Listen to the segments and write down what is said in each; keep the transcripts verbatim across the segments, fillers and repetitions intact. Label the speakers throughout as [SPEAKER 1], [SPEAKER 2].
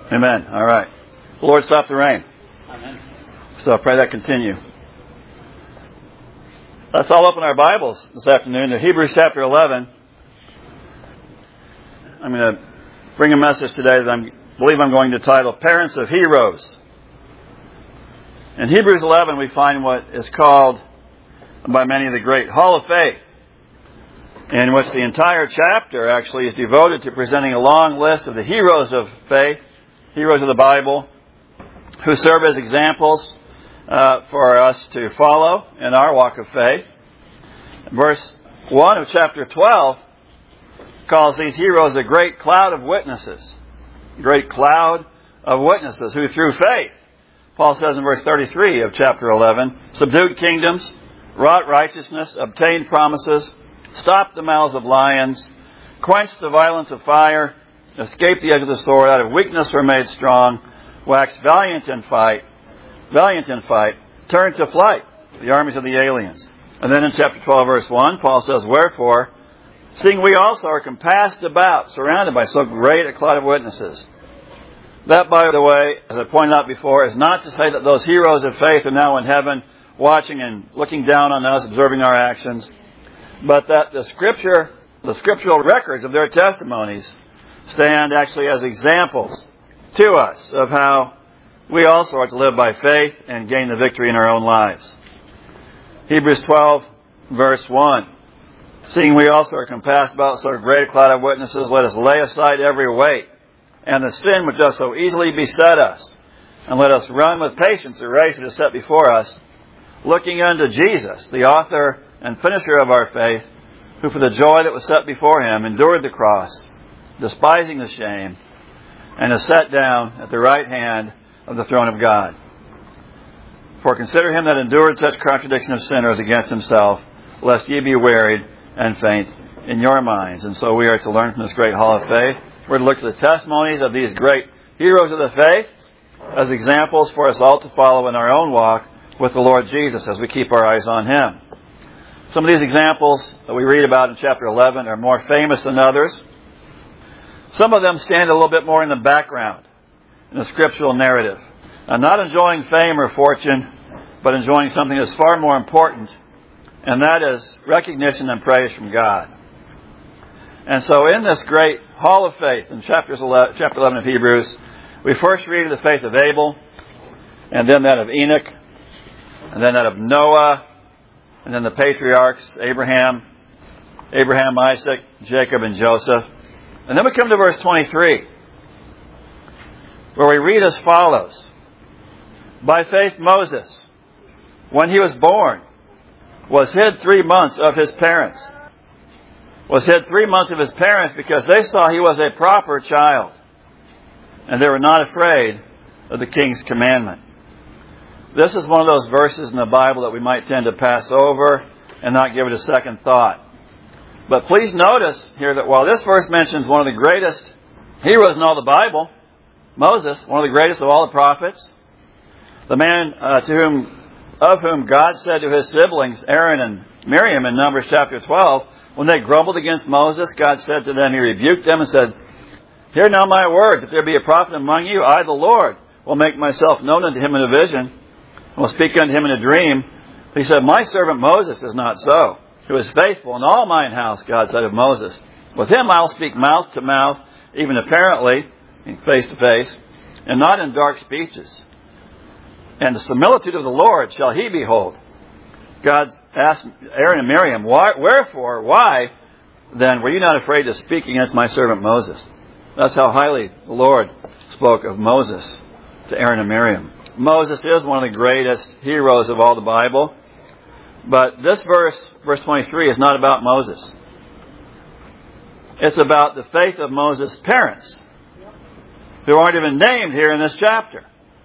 [SPEAKER 1] Amen. All right. The Lord stop the rain.
[SPEAKER 2] Amen.
[SPEAKER 1] So I pray that continue. Let's all open our Bibles this afternoon to Hebrews chapter eleven. I'm going to bring a message today that I believe I'm going to title Parents of Heroes. In Hebrews eleven we find what is called by many the Great Hall of Faith, in which the entire chapter actually is devoted to presenting a long list of the heroes of faith, heroes of the Bible, who serve as examples uh, for us to follow in our walk of faith. Verse one of chapter twelve calls these heroes a great cloud of witnesses. Great cloud of witnesses who through faith, Paul says in verse thirty-three of chapter eleven, subdued kingdoms, wrought righteousness, obtained promises, stopped the mouths of lions, quenched the violence of fire, escaped the edge of the sword, out of weakness were made strong, waxed valiant in fight, valiant in fight, turned to flight the armies of the aliens. And then in chapter twelve, verse one, Paul says, wherefore, seeing we also are compassed about, surrounded by so great a cloud of witnesses. That, by the way, as I pointed out before, is not to say that those heroes of faith are now in heaven watching and looking down on us, observing our actions, but that the scripture, the scriptural records of their testimonies stand actually as examples to us of how we also are to live by faith and gain the victory in our own lives. Hebrews twelve, verse one. Seeing we also are compassed about so great a cloud of witnesses, let us lay aside every weight and the sin which does so easily beset us, and let us run with patience the race that is set before us, looking unto Jesus, the author and finisher of our faith, who for the joy that was set before him endured the cross, despising the shame, and is set down at the right hand of the throne of God. For consider him that endured such contradiction of sinners against himself, lest ye be wearied and faint in your minds. And so we are to learn from this great hall of faith. We're to look to the testimonies of these great heroes of the faith as examples for us all to follow in our own walk with the Lord Jesus as we keep our eyes on him. Some of these examples that we read about in chapter eleven are more famous than others. Some of them stand a little bit more in the background in the scriptural narrative. And not enjoying fame or fortune, but enjoying something that's far more important, and that is recognition and praise from God. And so in this great hall of faith, in chapters eleven, chapter eleven of Hebrews, we first read of the faith of Abel, and then that of Enoch, and then that of Noah, and then the patriarchs, Abraham, Abraham, Isaac, Jacob, and Joseph. And then we come to verse twenty-three, where we read as follows. By faith Moses, when he was born, was hid three months of his parents. Was hid three months of his parents because they saw he was a proper child, and they were not afraid of the king's commandment. This is one of those verses in the Bible that we might tend to pass over and not give it a second thought. But please notice here that while this verse mentions one of the greatest heroes in all the Bible, Moses, one of the greatest of all the prophets, the man uh, to whom, of whom God said to his siblings, Aaron and Miriam, in Numbers chapter twelve, when they grumbled against Moses, God said to them, he rebuked them and said, hear now my words, if there be a prophet among you, I, the Lord, will make myself known unto him in a vision, and will speak unto him in a dream. He said, my servant Moses is not so, who is faithful in all mine house, God said of Moses. With him I will speak mouth to mouth, even apparently, face to face, and not in dark speeches. And the similitude of the Lord shall he behold. God asked Aaron and Miriam, why, wherefore, why, then, were you not afraid to speak against my servant Moses? That's how highly the Lord spoke of Moses to Aaron and Miriam. Moses is one of the greatest heroes of all the Bible. But this verse, verse twenty-three, is not about Moses. It's about the faith of Moses' parents, who aren't even named here in this chapter.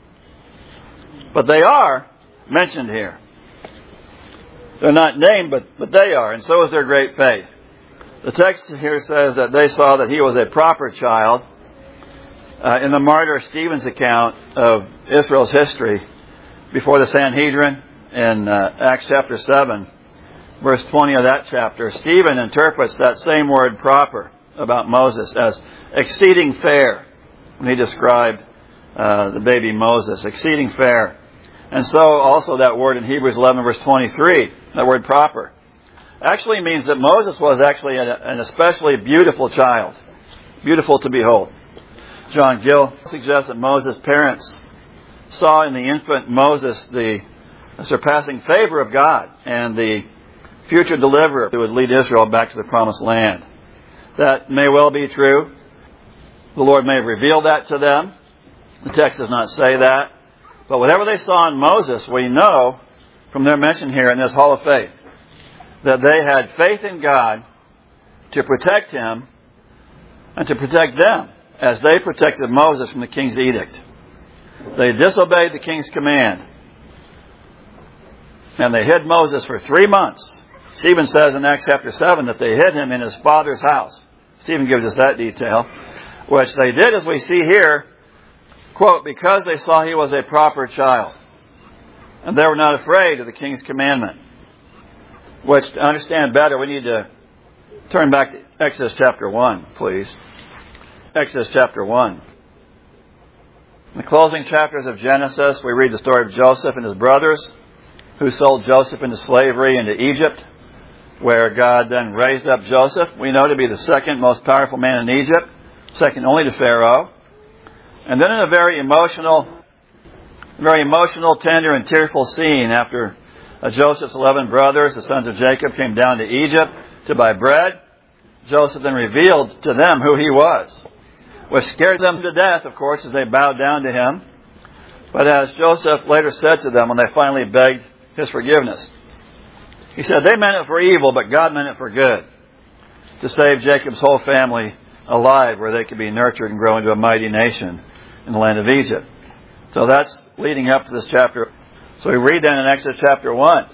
[SPEAKER 1] But they are mentioned here. They're not named, but, but they are, and so is their great faith. The text here says that they saw that he was a proper child. Uh, in the martyr Stephen's account of Israel's history before the Sanhedrin in uh, Acts chapter seven, verse twenty of that chapter, Stephen interprets that same word proper about Moses as exceeding fair when he described uh, the baby Moses. Exceeding fair. And so also that word in Hebrews eleven verse twenty-three, that word proper, actually means that Moses was actually an especially beautiful child. Beautiful to behold. John Gill suggests that Moses' parents saw in the infant Moses the surpassing favor of God and the future deliverer who would lead Israel back to the promised land. That may well be true. The Lord may have revealed that to them. The text does not say that. But whatever they saw in Moses, we know from their mention here in this Hall of Faith that they had faith in God to protect him and to protect them as they protected Moses from the king's edict. They disobeyed the king's command. And they hid Moses for three months. Stephen says in Acts chapter seven that they hid him in his father's house. Stephen gives us that detail, which they did, as we see here, quote, because they saw he was a proper child. And they were not afraid of the king's commandment. Which, to understand better, we need to turn back to Exodus chapter one, please. Exodus chapter one. In the closing chapters of Genesis, we read the story of Joseph and his brothers, who sold Joseph into slavery into Egypt, where God then raised up Joseph, we know to be the second most powerful man in Egypt, second only to Pharaoh. And then in a very emotional, very emotional, tender, and tearful scene after uh, Joseph's eleven brothers, the sons of Jacob, came down to Egypt to buy bread, Joseph then revealed to them who he was, which scared them to death, of course, as they bowed down to him. But as Joseph later said to them when they finally begged his forgiveness, he said, they meant it for evil, but God meant it for good, to save Jacob's whole family alive, where they could be nurtured and grow into a mighty nation in the land of Egypt. So that's leading up to this chapter. So we read then in Exodus chapter one,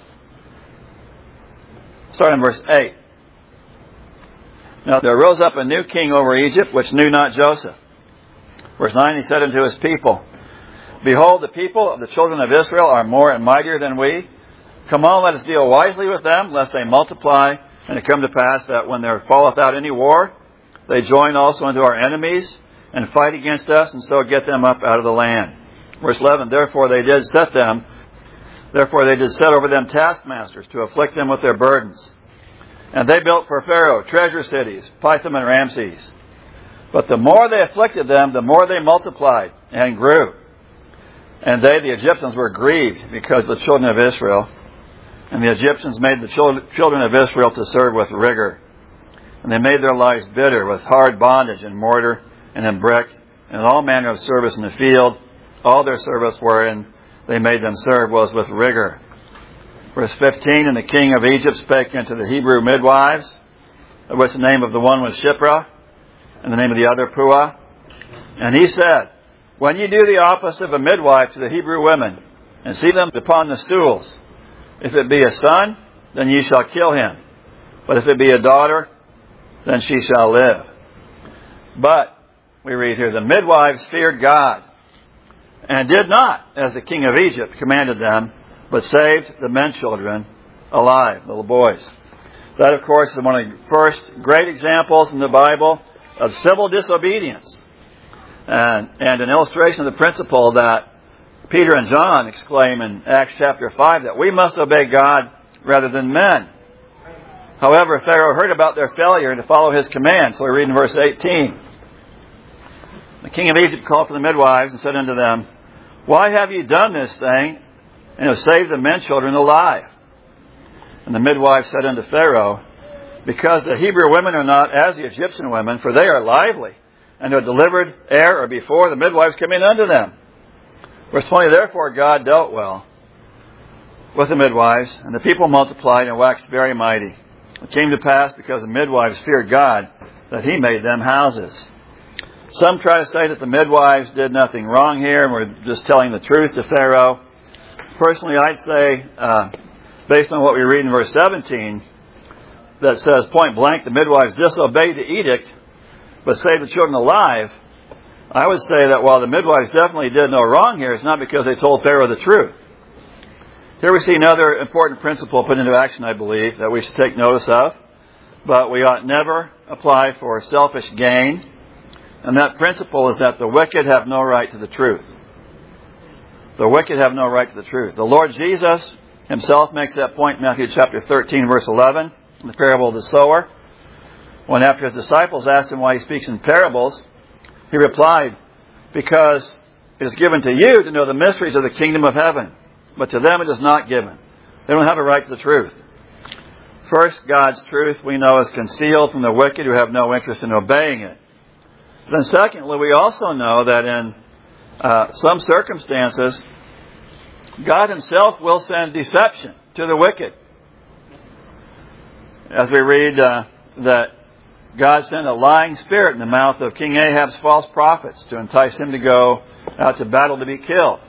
[SPEAKER 1] starting in verse eight. Now there rose up a new king over Egypt, which knew not Joseph. Verse nine, he said unto his people, behold, the people of the children of Israel are more and mightier than we. Come on, let us deal wisely with them, lest they multiply, and it come to pass that when there falleth out any war, they join also unto our enemies, and fight against us, and so get them up out of the land. Verse eleven, therefore they did set them, therefore they did set over them taskmasters, to afflict them with their burdens. And they built for Pharaoh treasure cities, Pithom and Ramses. But the more they afflicted them, the more they multiplied and grew. And they, the Egyptians, were grieved because of the children of Israel. And the Egyptians made the children of Israel to serve with rigor. And they made their lives bitter with hard bondage in mortar and in brick, and all manner of service in the field. All their service wherein they made them serve was with rigor. Verse fifteen, and the king of Egypt spake unto the Hebrew midwives, of which the name of the one was Shiphrah, and the name of the other Puah. And he said, when ye do the office of a midwife to the Hebrew women, and see them upon the stools, if it be a son, then ye shall kill him. But if it be a daughter, then she shall live. But, we read here, the midwives feared God, and did not, as the king of Egypt commanded them, but saved the men children alive, little boys. That, of course, is one of the first great examples in the Bible of civil disobedience, and, and an illustration of the principle that Peter and John exclaim in Acts chapter five, that we must obey God rather than men. However, Pharaoh heard about their failure to follow his command, so we read in verse eighteen. The king of Egypt called for the midwives and said unto them, why have ye done this thing, and have saved the men children alive? And the midwives said unto Pharaoh, because the Hebrew women are not as the Egyptian women, for they are lively, and are delivered ere or before the midwives come in unto them. Verse twenty, therefore God dealt well with the midwives, and the people multiplied and waxed very mighty. It came to pass, because the midwives feared God, that he made them houses. Some try to say that the midwives did nothing wrong here, and we're just telling the truth to Pharaoh. Personally, I'd say, uh, based on what we read in verse seventeen, that says point blank, the midwives disobeyed the edict, but saved the children alive, I would say that while the midwives definitely did no wrong here, it's not because they told Pharaoh the truth. Here we see another important principle put into action, I believe, that we should take notice of. But we ought never apply for selfish gain And that principle is that the wicked have no right to the truth. The wicked have no right to the truth. The Lord Jesus himself makes that point in Matthew chapter thirteen, verse eleven, in the parable of the sower. When after his disciples asked him why he speaks in parables, he replied, because it is given to you to know the mysteries of the kingdom of heaven, but to them it is not given. They don't have a right to the truth. First, God's truth we know is concealed from the wicked who have no interest in obeying it. Then secondly, we also know that in uh, some circumstances, God himself will send deception to the wicked. As we read uh, that God sent a lying spirit in the mouth of King Ahab's false prophets to entice him to go out to battle to be killed.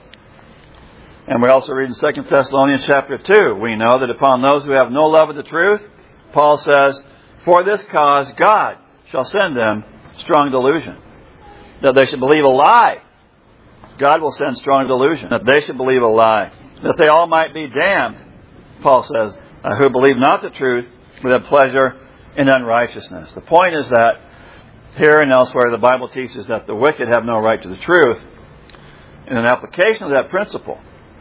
[SPEAKER 1] And we also read in Second Thessalonians chapter two, we know that upon those who have no love of the truth, Paul says, for this cause God shall send them strong delusion. That they should believe a lie. God will send strong delusion. That they should believe a lie. That they all might be damned, Paul says, uh, who believe not the truth, but have pleasure in unrighteousness. The point is that here and elsewhere the Bible teaches that the wicked have no right to the truth. In an application of that principle,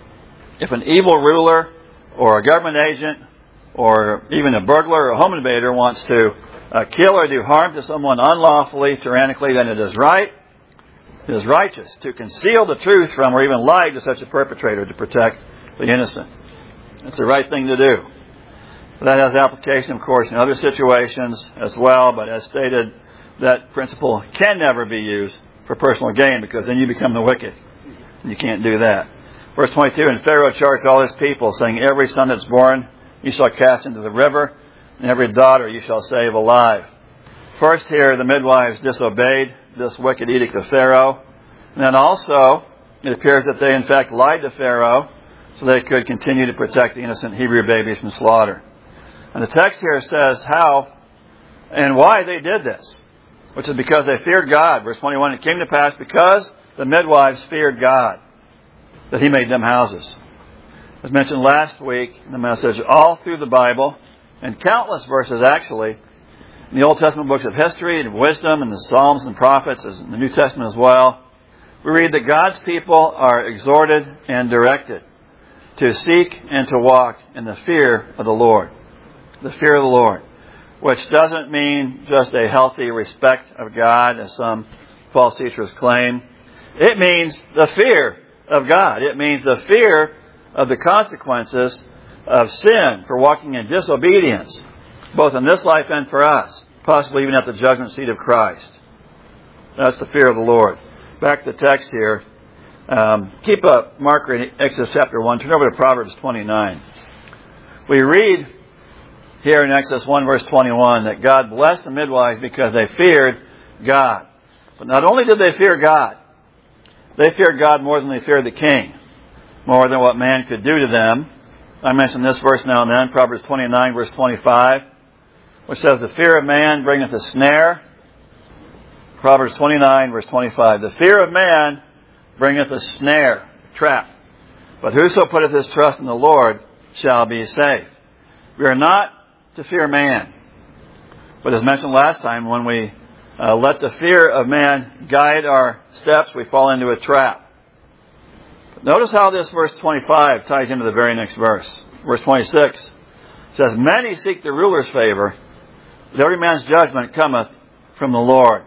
[SPEAKER 1] if an evil ruler or a government agent or even a burglar or a home invader wants to uh, kill or do harm to someone unlawfully, tyrannically, then it is right, it is righteous to conceal the truth from or even lie to such a perpetrator to protect the innocent. It's the right thing to do. That has application, of course, in other situations as well, but as stated, that principle can never be used for personal gain because then you become the wicked. You can't do that. Verse twenty-two, and Pharaoh charged all his people, saying, every son that's born you shall cast into the river, and every daughter you shall save alive. First here, the midwives disobeyed this wicked edict of Pharaoh. And then also, it appears that they in fact lied to Pharaoh so they could continue to protect the innocent Hebrew babies from slaughter. And the text here says how and why they did this, which is because they feared God. Verse twenty-one, it came to pass because the midwives feared God, that he made them houses. As mentioned last week in the message, all through the Bible, and countless verses actually, in the Old Testament books of history and wisdom and the Psalms and prophets, as in the New Testament as well, we read that God's people are exhorted and directed to seek and to walk in the fear of the Lord. The fear of the Lord, which doesn't mean just a healthy respect of God, as some false teachers claim. It means the fear of God. It means the fear of the consequences of sin for walking in disobedience, both in this life and for us, possibly even at the judgment seat of Christ. That's the fear of the Lord. Back to the text here. Um, keep a marker in Exodus chapter one. Turn over to Proverbs twenty-nine. We read here in Exodus one verse twenty-one that God blessed the midwives because they feared God. But not only did they fear God, they feared God more than they feared the king, more than what man could do to them. I mention this verse now and then, Proverbs twenty-nine verse twenty-five, which says, the fear of man bringeth a snare. Proverbs twenty-nine verse twenty-five, the fear of man bringeth a snare, trap. But whoso putteth his trust in the Lord shall be safe. We are not to fear man. But as mentioned last time, when we uh, let the fear of man guide our steps, we fall into a trap. But notice how this verse twenty-five ties into the very next verse. Verse twenty-six says, many seek the ruler's favor, but every man's judgment cometh from the Lord.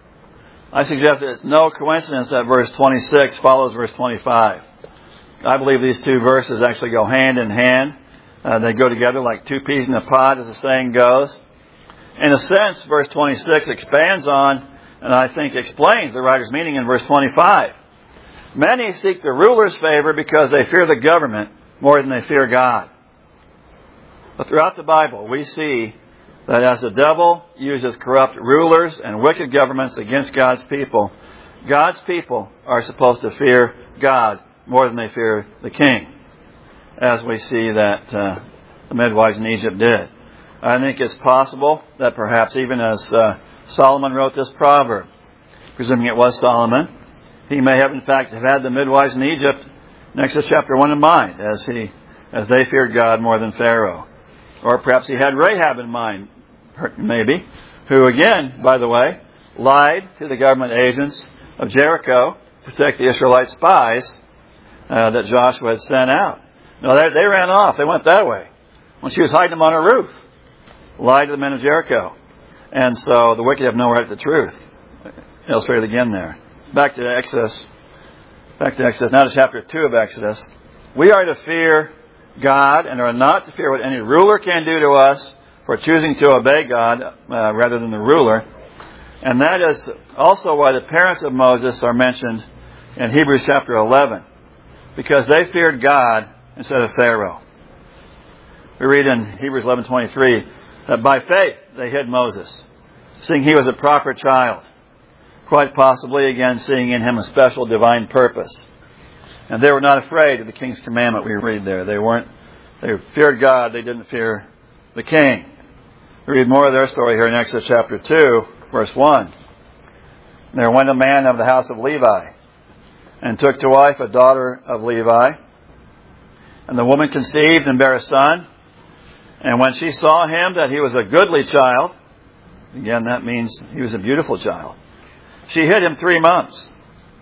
[SPEAKER 1] I suggest that it's no coincidence that verse twenty-six follows verse twenty-five. I believe these two verses actually go hand in hand. Uh, they go together like two peas in a pod, as the saying goes. In a sense, verse twenty-six expands on, and I think explains the writer's meaning in verse twenty-five. Many seek the ruler's favor because they fear the government more than they fear God. But throughout the Bible, we see that as the devil uses corrupt rulers and wicked governments against God's people, God's people are supposed to fear God more than they fear the king, as we see that uh, the midwives in Egypt did. I think it's possible that perhaps even as uh, Solomon wrote this proverb, presuming it was Solomon, he may have in fact have had the midwives in Egypt in Exodus chapter one in mind, as he as they feared God more than Pharaoh. Or perhaps he had Rahab in mind, maybe, who again, by the way, lied to the government agents of Jericho to protect the Israelite spies uh, that Joshua had sent out. No, they, they ran off. They went that way. When she was hiding them on her roof, lied to the men of Jericho. And so the wicked have no right to the truth. Illustrated again there. Back to Exodus. Back to Exodus. Now to chapter two of Exodus. We are to fear God and are not to fear what any ruler can do to us for choosing to obey God uh, rather than the ruler. And that is also why the parents of Moses are mentioned in Hebrews chapter eleven. Because they feared God instead of Pharaoh. We read in Hebrews eleven twenty-three that by faith they hid Moses, seeing he was a proper child, quite possibly again seeing in him a special divine purpose. And they were not afraid of the king's commandment we read there. They weren't, they feared God, they didn't fear the king. We read more of their story here in Exodus chapter two, verse one. There went a man of the house of Levi, and took to wife a daughter of Levi. And the woman conceived and bare a son. And when she saw him that he was a goodly child, again that means he was a beautiful child, she hid him three months.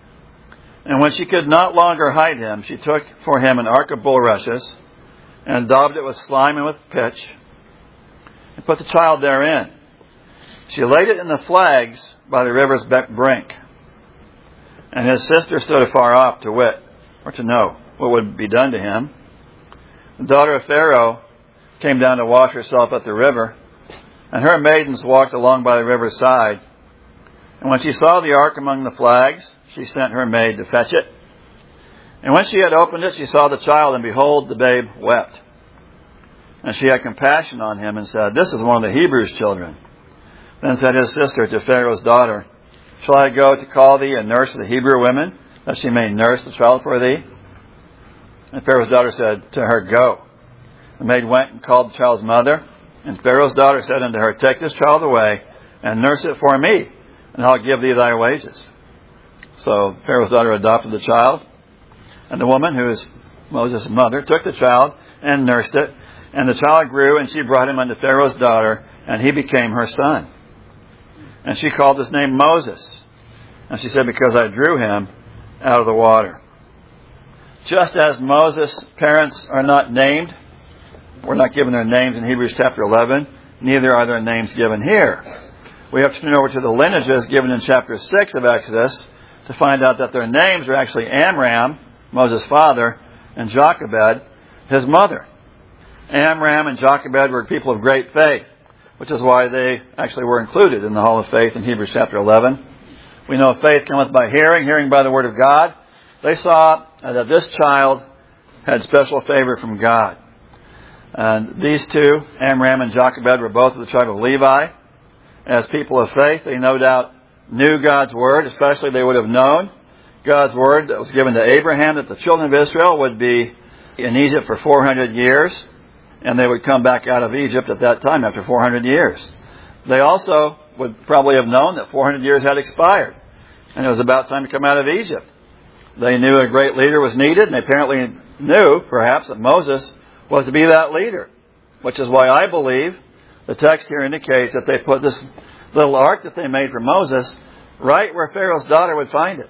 [SPEAKER 1] And when she could not longer hide him, she took for him an ark of bulrushes, and daubed it with slime and with pitch, and put the child therein. She laid it in the flags by the river's brink. And his sister stood afar off to wit, or to know, what would be done to him. The daughter of Pharaoh came down to wash herself at the river, and her maidens walked along by the river's side. And when she saw the ark among the flags, she sent her maid to fetch it. And when she had opened it, she saw the child, and behold, the babe wept. And she had compassion on him, and said, This is one of the Hebrews' children. Then said his sister to Pharaoh's daughter, Shall I go to call thee and nurse the Hebrew women, that she may nurse the child for thee? And Pharaoh's daughter said to her, Go. The maid went and called the child's mother. And Pharaoh's daughter said unto her, Take this child away, and nurse it for me, and I'll give thee thy wages. So Pharaoh's daughter adopted the child. And the woman, who is Moses' mother, took the child and nursed it. And the child grew, and she brought him unto Pharaoh's daughter, and he became her son. And she called his name Moses. And she said, Because I drew him out of the water. Just as Moses' parents are not named, we're not given their names in Hebrews chapter eleven, neither are their names given here. We have to turn over to the lineages given in chapter six of Exodus to find out that their names are actually Amram, Moses' father, and Jochebed, his mother. Amram and Jochebed were people of great faith, which is why they actually were included in the Hall of Faith in Hebrews chapter eleven. We know faith cometh by hearing, hearing by the word of God. They saw that this child had special favor from God. And these two, Amram and Jochebed, were both of the tribe of Levi. As people of faith, they no doubt knew God's word, especially they would have known God's word that was given to Abraham, that the children of Israel would be in Egypt for four hundred years, and they would come back out of Egypt at that time after four hundred years. They also would probably have known that four hundred years had expired, and it was about time to come out of Egypt. They knew a great leader was needed, and they apparently knew, perhaps, that Moses was to be that leader, which is why I believe the text here indicates that they put this little ark that they made for Moses right where Pharaoh's daughter would find it.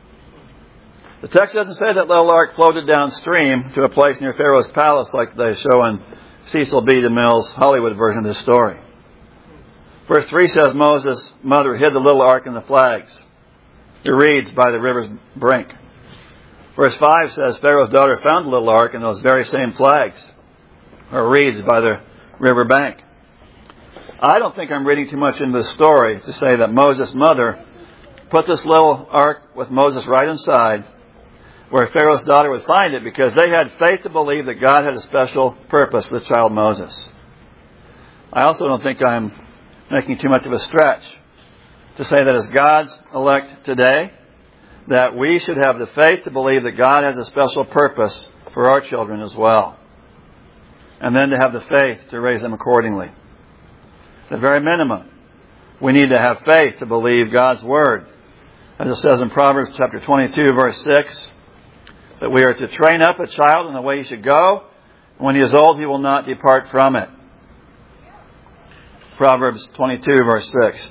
[SPEAKER 1] The text doesn't say that little ark floated downstream to a place near Pharaoh's palace like they show in Cecil B. DeMille's Hollywood version of this story. Verse three says Moses' mother hid the little ark in the flags. It reads, by the river's brink. Verse five says Pharaoh's daughter found the little ark in those very same flags. Or reads, by the river bank. I don't think I'm reading too much into this story to say that Moses' mother put this little ark with Moses right inside where Pharaoh's daughter would find it, because they had faith to believe that God had a special purpose for the child Moses. I also don't think I'm making too much of a stretch to say that as God's elect today, that we should have the faith to believe that God has a special purpose for our children as well. And then to have the faith to raise them accordingly. At the very minimum, we need to have faith to believe God's word. As it says in Proverbs chapter twenty-two, verse six, that we are to train up a child in the way he should go. When he is old, he will not depart from it. Proverbs twenty-two, verse six.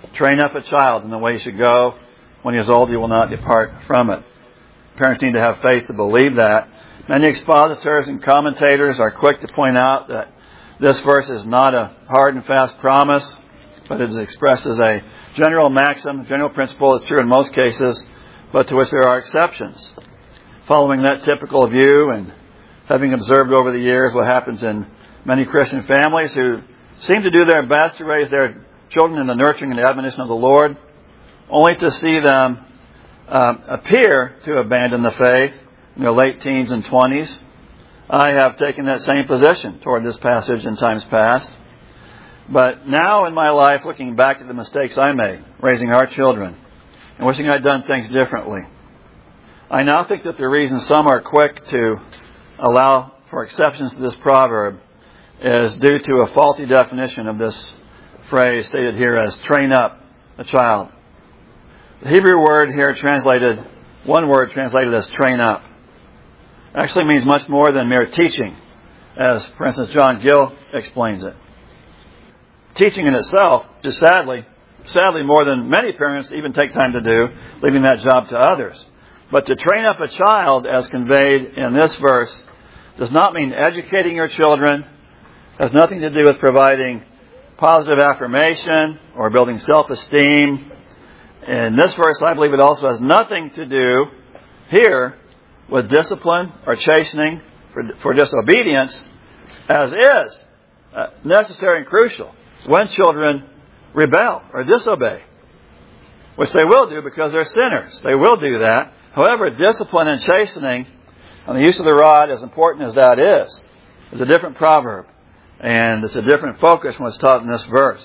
[SPEAKER 1] Train up a child in the way he should go. When he is old, he will not depart from it. Parents need to have faith to believe that. Many expositors and commentators are quick to point out that this verse is not a hard and fast promise, but it is expressed as a general maxim, general principle is true in most cases, but to which there are exceptions. Following that typical view and having observed over the years what happens in many Christian families who seem to do their best to raise their children in the nurturing and admonition of the Lord, only to see them um, appear to abandon the faith in their late teens and twenties, I have taken that same position toward this passage in times past. But now in my life, looking back at the mistakes I made, raising our children, and wishing I'd done things differently, I now think that the reason some are quick to allow for exceptions to this proverb is due to a faulty definition of this phrase stated here as train up a child. The Hebrew word here translated, one word translated as train up, actually means much more than mere teaching, as, for instance, John Gill explains it. Teaching in itself is sadly, sadly more than many parents even take time to do, leaving that job to others. But to train up a child, as conveyed in this verse, does not mean educating your children, has nothing to do with providing positive affirmation or building self-esteem. In this verse, I believe it also has nothing to do here with discipline or chastening for, for disobedience, as is uh, necessary and crucial when children rebel or disobey, which they will do because they're sinners. They will do that. However, discipline and chastening and the use of the rod, as important as that is, is a different proverb. And it's a different focus from what's taught in this verse.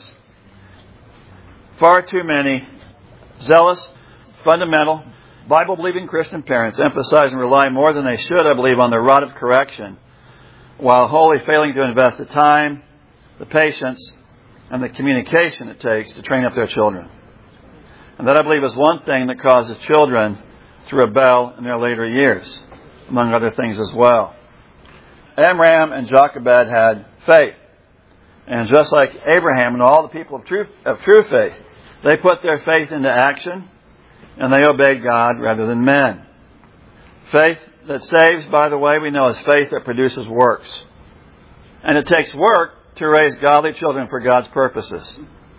[SPEAKER 1] Far too many zealous, fundamental, Bible-believing Christian parents emphasize and rely more than they should, I believe, on the rod of correction, while wholly failing to invest the time, the patience, and the communication it takes to train up their children. And that, I believe, is one thing that causes children to rebel in their later years, among other things as well. Amram and Jochebed had faith. And just like Abraham and all the people of true, of true faith, they put their faith into action and they obeyed God rather than men. Faith that saves, by the way, we know is faith that produces works. And it takes work to raise godly children for God's purposes.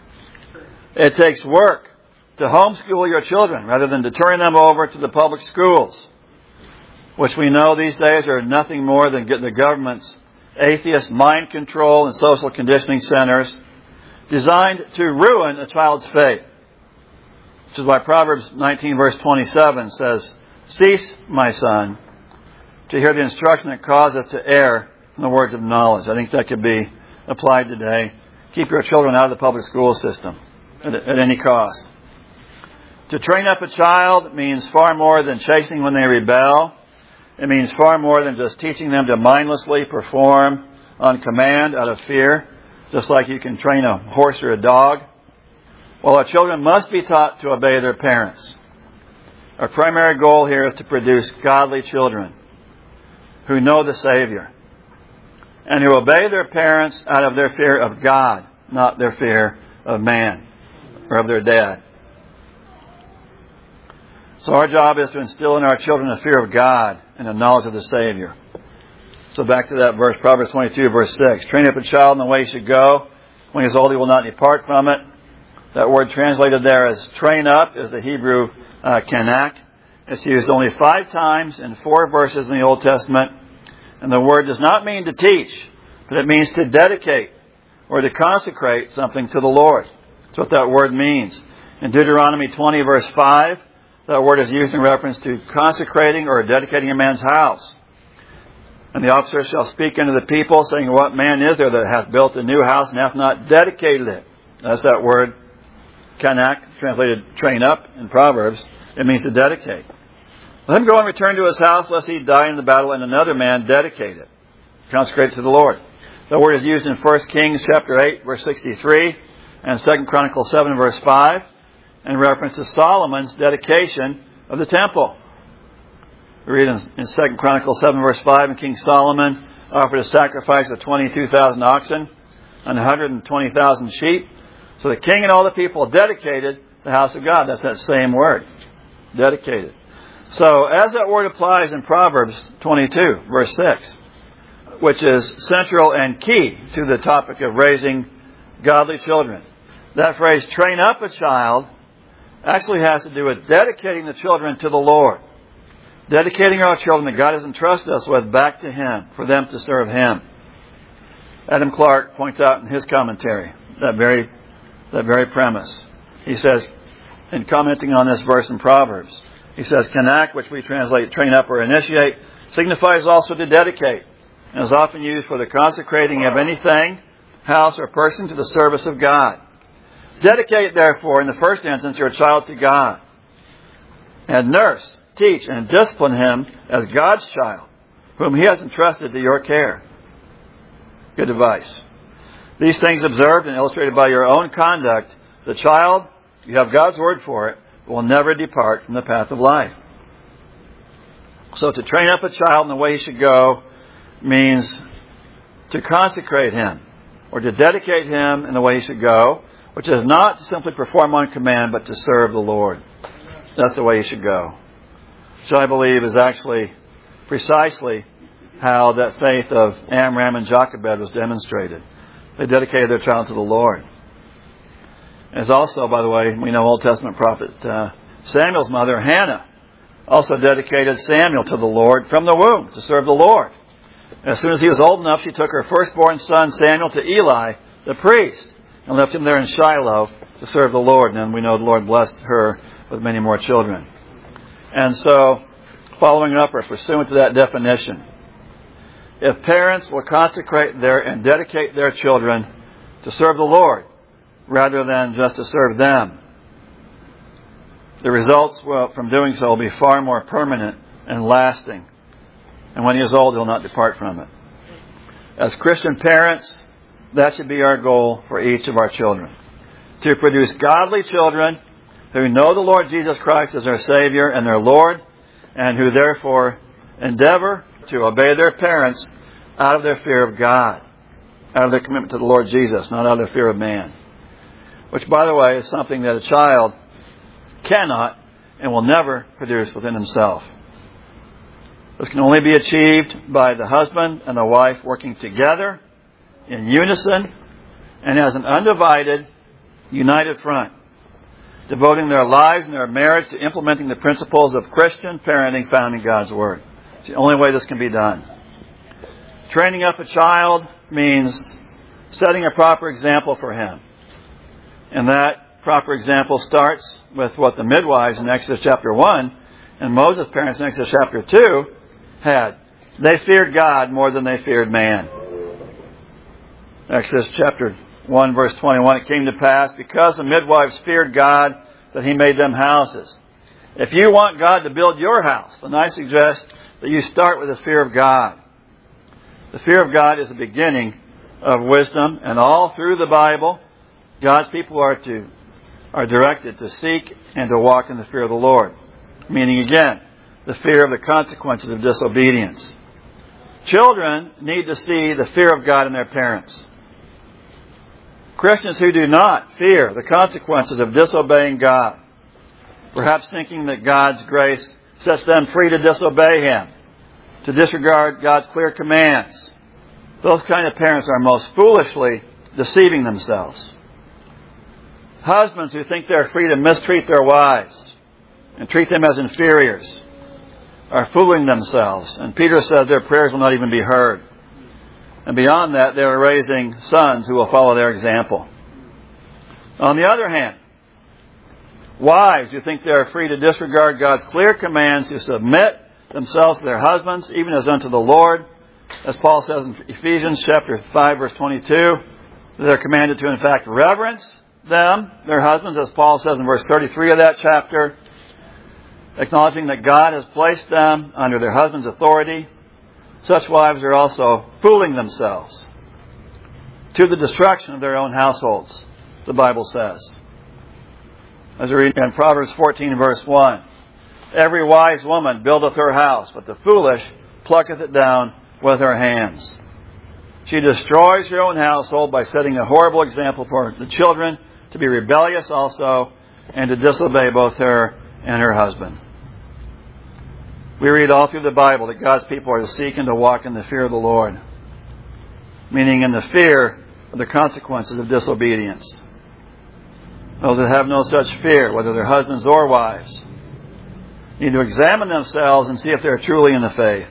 [SPEAKER 1] It takes work to homeschool your children rather than to turn them over to the public schools, which we know these days are nothing more than the government's atheist mind control and social conditioning centers designed to ruin a child's faith. Which is why Proverbs nineteen verse twenty-seven says, "Cease, my son, to hear the instruction that causeth to err from the words of knowledge." I think that could be applied today. Keep your children out of the public school system at, at any cost. To train up a child means far more than chastening when they rebel. It means far more than just teaching them to mindlessly perform on command out of fear, just like you can train a horse or a dog. Well, our children must be taught to obey their parents. Our primary goal here is to produce godly children who know the Savior and who obey their parents out of their fear of God, not their fear of man or of their dad. So our job is to instill in our children a fear of God and a knowledge of the Savior. So back to that verse, Proverbs twenty-two, verse six. Train up a child in the way he should go. When he is old, he will not depart from it. That word translated there as train up is the Hebrew uh, kanak. It's used only five times in four verses in the Old Testament. And the word does not mean to teach, but it means to dedicate or to consecrate something to the Lord. That's what that word means. In Deuteronomy twenty, verse five, that word is used in reference to consecrating or dedicating a man's house. And the officer shall speak unto the people, saying, "What man is there that hath built a new house and hath not dedicated it?" That's that word, kanak, translated train up in Proverbs. It means to dedicate. Let him go and return to his house, lest he die in the battle, and another man dedicate it. Consecrate it to the Lord. The word is used in First Kings chapter eight, verse sixty-three, and Second Chronicles seven, verse five, in reference to Solomon's dedication of the temple. We read in, in Second Chronicles seven, verse five, and King Solomon offered a sacrifice of twenty-two thousand oxen and one hundred twenty thousand sheep So the king and all the people dedicated the house of God. That's that same word. Dedicated. So as that word applies in Proverbs twenty-two, verse six, which is central and key to the topic of raising godly children. That phrase, train up a child, actually has to do with dedicating the children to the Lord. Dedicating our children that God has entrusted us with back to Him, for them to serve Him. Adam Clarke points out in his commentary that very, that very premise. He says, in commenting on this verse in Proverbs, he says, kanak, which we translate train up or initiate, signifies also to dedicate, and is often used for the consecrating of anything, house, or person to the service of God. Dedicate, therefore, in the first instance, your child to God, and nurse, teach, and discipline him as God's child, whom He has entrusted to your care. Good advice. These things observed and illustrated by your own conduct, the child, you have God's word for it, will never depart from the path of life. So to train up a child in the way he should go means to consecrate him, or to dedicate him in the way he should go, which is not to simply perform one command, but to serve the Lord. That's the way he should go. Which I believe is actually precisely how that faith of Amram and Jochebed was demonstrated. They dedicated their child to the Lord. As also, by the way, we know Old Testament prophet uh, Samuel's mother, Hannah, also dedicated Samuel to the Lord from the womb to serve the Lord. As soon as he was old enough, she took her firstborn son, Samuel, to Eli, the priest, and left him there in Shiloh to serve the Lord. And then we know the Lord blessed her with many more children. And so, following up or pursuant to that definition, if parents will consecrate their and dedicate their children to serve the Lord rather than just to serve them, the results well, from doing so will be far more permanent and lasting. And when he is old, he'll not depart from it. As Christian parents, that should be our goal for each of our children. To produce godly children who know the Lord Jesus Christ as their Savior and their Lord, and who therefore endeavor to obey their parents out of their fear of God, out of their commitment to the Lord Jesus, not out of their fear of man. Which, by the way, is something that a child cannot and will never produce within himself. This can only be achieved by the husband and the wife working together in unison and as an undivided, united front, devoting their lives and their marriage to implementing the principles of Christian parenting found in God's Word. It's the only way this can be done. Training up a child means setting a proper example for him. And that proper example starts with what the midwives in Exodus chapter one and Moses' parents in Exodus chapter two had. They feared God more than they feared man. Exodus chapter one verse twenty-one, it came to pass, because the midwives feared God, that He made them houses. If you want God to build your house, then I suggest that you start with the fear of God. The fear of God is the beginning of wisdom, and all through the Bible, God's people are to are directed to seek and to walk in the fear of the Lord. Meaning, again, the fear of the consequences of disobedience. Children need to see the fear of God in their parents. Christians who do not fear the consequences of disobeying God, perhaps thinking that God's grace sets them free to disobey Him, to disregard God's clear commands, those kind of parents are most foolishly deceiving themselves. Husbands who think they're free to mistreat their wives and treat them as inferiors are fooling themselves. And Peter said their prayers will not even be heard. And beyond that, they are raising sons who will follow their example. On the other hand, wives who think they are free to disregard God's clear commands to submit themselves to their husbands, even as unto the Lord, as Paul says in Ephesians chapter five, verse twenty-two, they're commanded to, in fact, reverence them, their husbands, as Paul says in verse thirty-three of that chapter, acknowledging that God has placed them under their husband's authority. Such wives are also fooling themselves to the destruction of their own households, the Bible says. As we read in Proverbs fourteen, verse one, every wise woman buildeth her house, but the foolish plucketh it down with her hands. She destroys her own household by setting a horrible example for the children to be rebellious also, and to disobey both her and her husband. We read all through the Bible that God's people are to seek and to walk in the fear of the Lord, meaning in the fear of the consequences of disobedience. Those that have no such fear, whether they're husbands or wives, need to examine themselves and see if they're truly in the faith.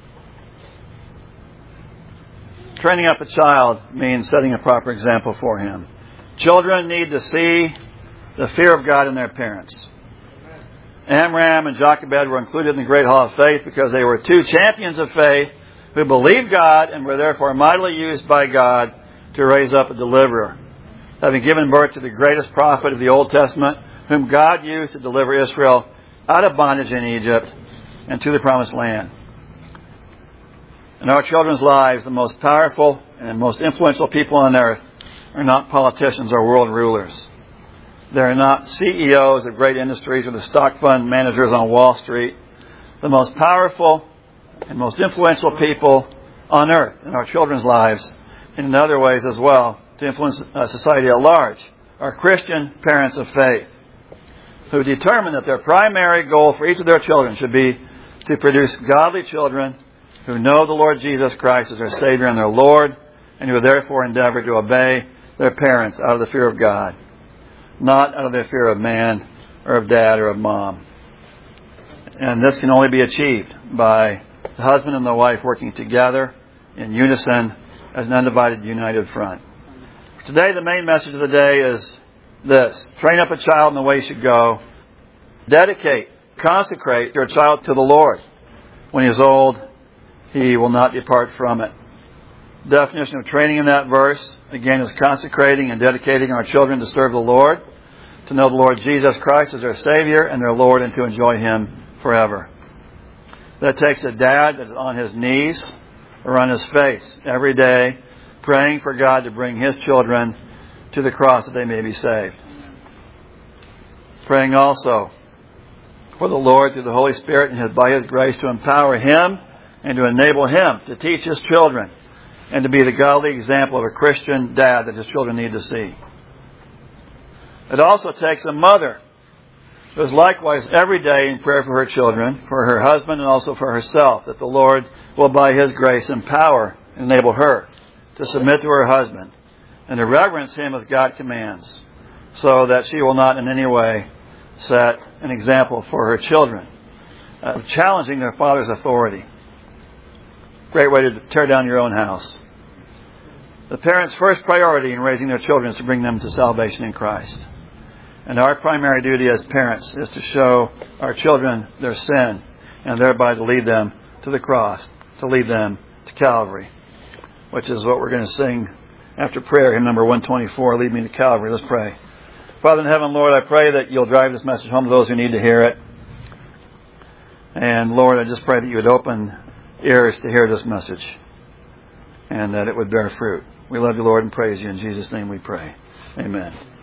[SPEAKER 1] Training up a child means setting a proper example for him. Children need to see the fear of God in their parents. Amram and Jochebed were included in the Great Hall of Faith because they were two champions of faith who believed God and were therefore mightily used by God to raise up a deliverer, having given birth to the greatest prophet of the Old Testament, whom God used to deliver Israel out of bondage in Egypt and to the Promised Land. In our children's lives, the most powerful and most influential people on earth are not politicians or world rulers. They are not C E Os of great industries or the stock fund managers on Wall Street. The most powerful and most influential people on earth in our children's lives, and in other ways as well, to influence society at large, are Christian parents of faith who determine that their primary goal for each of their children should be to produce godly children who know the Lord Jesus Christ as their Savior and their Lord, and who therefore endeavor to obey their parents out of the fear of God, not out of their fear of man or of dad or of mom. And this can only be achieved by the husband and the wife working together in unison as an undivided, united front. Today, the main message of the day is this: train up a child in the way he should go. Dedicate, consecrate your child to the Lord. When he is old, he will not depart from it. The definition of training in that verse, again, is consecrating and dedicating our children to serve the Lord, to know the Lord Jesus Christ as their Savior and their Lord, and to enjoy Him forever. That takes a dad that's on his knees or on his face every day, praying for God to bring his children to the cross that they may be saved. Praying also for the Lord through the Holy Spirit and by His grace to empower him and to enable him to teach his children and to be the godly example of a Christian dad that his children need to see. It also takes a mother who is likewise every day in prayer for her children, for her husband, and also for herself, that the Lord will by His grace empower and enable her to submit to her husband and to reverence him as God commands, so that she will not in any way set an example for her children of challenging their father's authority. Great way to tear down your own house. The parents' first priority in raising their children is to bring them to salvation in Christ. And our primary duty as parents is to show our children their sin and thereby to lead them to the cross, to lead them to Calvary, which is what we're going to sing after prayer, hymn number one twenty-four, Lead Me to Calvary. Let's pray. Father in heaven, Lord, I pray that You'll drive this message home to those who need to hear it. And Lord, I just pray that You would open ears to hear this message and that it would bear fruit. We love You, Lord, and praise You. In Jesus' name we pray. Amen.